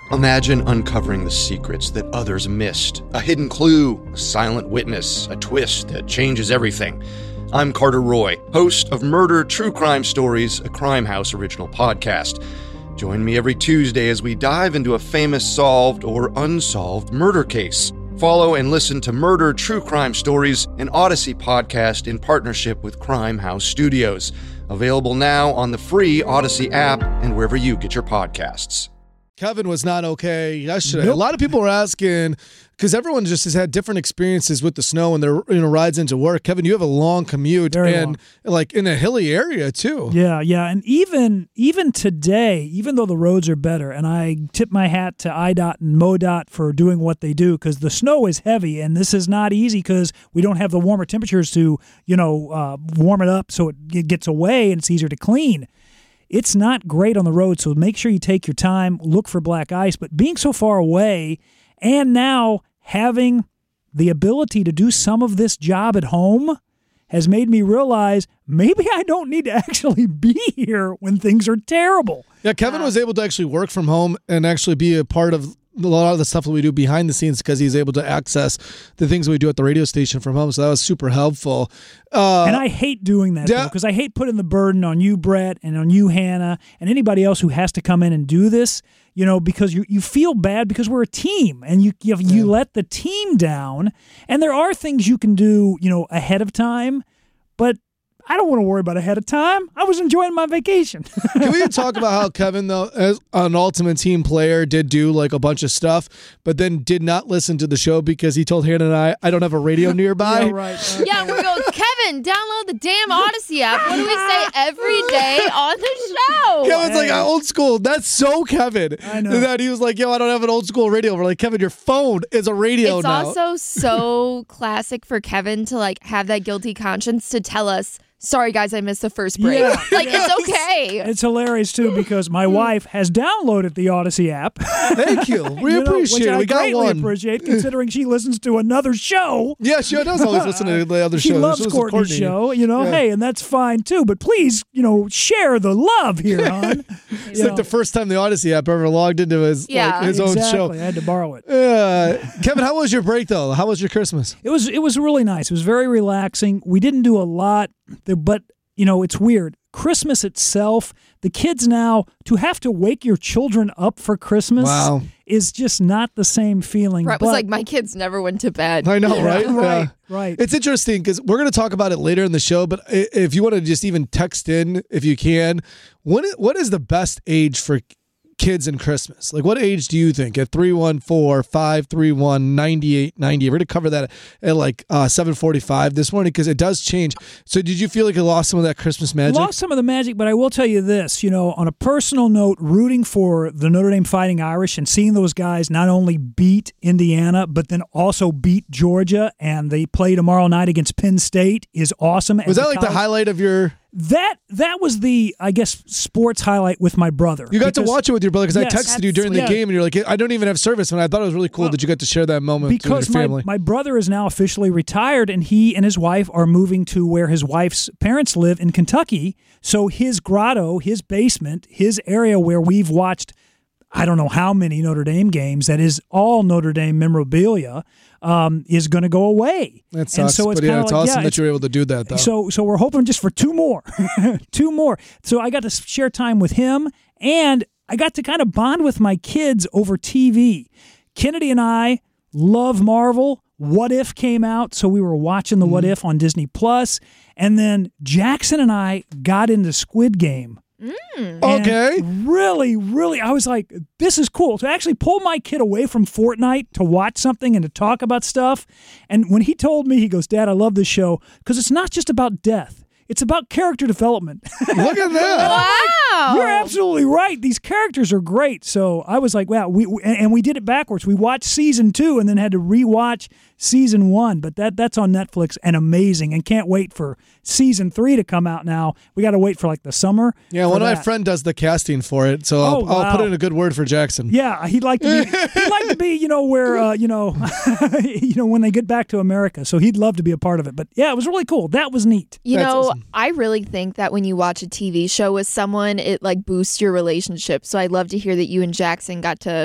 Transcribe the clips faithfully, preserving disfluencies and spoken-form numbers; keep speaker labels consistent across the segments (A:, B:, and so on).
A: Imagine uncovering the secrets that others missed. A hidden clue, a silent witness, a twist that changes everything. I'm Carter Roy, host of Murder True Crime Stories, a Crime House original podcast. Join me every Tuesday as we dive into a famous solved or unsolved murder case. Follow and listen to Murder True Crime Stories, an Odyssey podcast in partnership with Crime House Studios. Available now on the free Odyssey app and wherever you get your podcasts.
B: Kevin was not okay yesterday.
C: Nope.
B: A lot of people were asking, because everyone just has had different experiences with the snow and their you know rides into work. Kevin, you have a long commute
C: Very
B: and
C: long.
B: like in a hilly area too.
C: Yeah, yeah, and even even today, even though the roads are better, and I tip my hat to I DOT and MoDOT for doing what they do, because the snow is heavy, and this is not easy because we don't have the warmer temperatures to you know uh, warm it up so it gets away and it's easier to clean. It's not great on the road, so make sure you take your time, look for black ice. But being so far away and now having the ability to do some of this job at home has made me realize maybe I don't need to actually be here when things are terrible.
B: Yeah, Kevin was able to actually work from home and actually be a part of a lot of the stuff that we do behind the scenes because he's able to access the things we do at the radio station from home. So that was super helpful. Uh,
C: and I hate doing that
B: yeah.
C: because I hate putting the burden on you, Brett, and on you, Hannah, and anybody else who has to come in and do this. You know, because you, you feel bad because we're a team and you, you you
B: Yeah.
C: let the team down. And there are things you can do, you know, ahead of time, but I don't want to worry about ahead of time. I was enjoying my vacation.
B: Can we talk about how Kevin, though, as an ultimate team player, did do like a bunch of stuff, but then did not listen to the show because he told Hannah and I, I don't have a radio nearby?
C: Yeah, right. Okay.
D: Yeah, we go, Kevin, download the damn Odyssey app. What do we say every day on the show?
B: Kevin's like, old school. That's so Kevin.
C: I know.
B: And then he was like, yo, I don't have an old school radio. We're like, Kevin, your phone is a radio
D: It's
B: now.
D: also so classic for Kevin to like have that guilty conscience to tell us, sorry guys, I missed the first break.
C: Yeah.
D: Like, it's okay.
C: It's hilarious, too, because my wife has downloaded the Odyssey app.
B: Thank you. We
C: You know,
B: appreciate
C: which
B: it.
C: I
B: We got
C: greatly
B: one.
C: appreciate, considering she listens to another show.
B: Yeah, she does always listen to the other
C: She
B: shows.
C: loves
B: She listens to
C: Courtney's
B: Courtney.
C: show, you know,
B: Yeah.
C: hey, and that's fine, too. But please, you know, share the love here, hon.
B: It's like the first time the Odyssey app ever logged into his,
D: Yeah.
B: like, his
C: exactly.
B: own show.
C: I had to borrow it.
B: Uh, Kevin, how was your break, though? How was your Christmas?
C: It was it was really nice. It was very relaxing. We didn't do a lot, but you know, it's weird. Christmas itself, the kids now, to have to wake your children up for Christmas
B: Wow.
C: is just not the same feeling.
D: Brett
C: but,
D: was like, my kids never went to bed.
B: I know, right?
C: right,
B: Yeah.
C: right.
B: It's interesting because we're going to talk about it later in the show, but i- if you want to just even text in, if you can, what is, what is the best age for kids in Christmas? Like, what age do you think? At three one four, five three one, nine eight nine zero. We're going to cover that at like uh, seven forty-five this morning because it does change. So did you feel like you lost some of that Christmas magic?
C: Lost some of the magic, but I will tell you this, you know, on a personal note, rooting for the Notre Dame Fighting Irish and seeing those guys not only beat Indiana, but then also beat Georgia, and they play tomorrow night against Penn State is awesome.
B: Was that like the
C: college-
B: highlight of your...
C: That that was the, I guess, sports highlight with my brother.
B: You got to
C: Because-
B: watch it with your brother because
C: Yes.
B: I texted you during the
C: Yeah.
B: game and you're like, I don't even have service. And I thought it was really cool
C: Well,
B: that you got to share that moment with
C: because
B: your
C: my,
B: family.
C: my brother is now officially retired, and he and his wife are moving to where his wife's parents live in Kentucky. So his grotto, his basement, his area where we've watched, I don't know how many Notre Dame games, that is all Notre Dame memorabilia, um, is going to go away.
B: That
C: And
B: sucks,
C: so it's
B: but yeah,
C: kinda
B: it's
C: like,
B: awesome
C: yeah,
B: that
C: it's-
B: you were able to do that, though.
C: So, so we're hoping just for two more, two more. So I got to share time with him, and I got to kind of bond with my kids over T V. Kennedy and I love Marvel. What If came out, so we were watching the What If on Disney Plus, and then Jackson and I got into Squid Game. And
B: Okay.
C: really, really, I was like, this is cool. To actually pull my kid away from Fortnite to watch something and to talk about stuff. And when he told me, he goes, Dad, I love this show because it's not just about death. It's about character development.
B: Look at that.
D: Wow.
C: You're absolutely right. These characters are great. So I was like, wow. We, we and we did it backwards. We watched season two and then had to rewatch season one. But that that's on Netflix and amazing. And can't wait for season three to come out now. We got to wait for like the summer.
B: Yeah,
C: for
B: one of my
C: that.
B: friend does the casting for it, so
C: Oh,
B: I'll, I'll put
C: wow.
B: in a good word for Jackson.
C: Yeah, he'd like to be. He'd like to be, you know, where uh, you know, you know, when they get back to America. So he'd love to be a part of it. But yeah, it was really cool. That was neat.
D: You
B: That's
D: know,
B: awesome.
D: I really think that when you watch a T V show with someone, it like boosts your relationship. So I'd love to hear that you and Jackson got to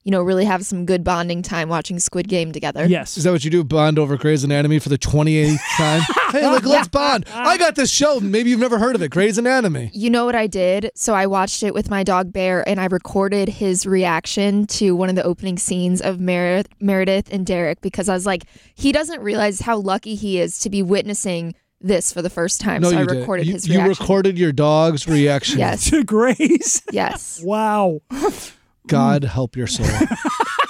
D: you know, really have some good bonding time watching Squid Game together.
C: Yes.
B: Is that what you do? Bond over Grey's Anatomy for the twenty-eighth time? Hey, like, let's bond. I got this show. Maybe you've never heard of it. Grey's Anatomy.
D: You know what I did? So I watched it with my dog Bear, and I recorded his reaction to one of the opening scenes of Mer- Meredith and Derek, because I was like, he doesn't realize how lucky he is to be witnessing this for the first time.
B: No,
D: so I
B: you did.
D: recorded
B: You,
D: his
B: you
D: reaction.
B: recorded your dog's reaction.
D: Yes.
C: To Grace.
D: Yes.
C: Wow.
B: God help your soul.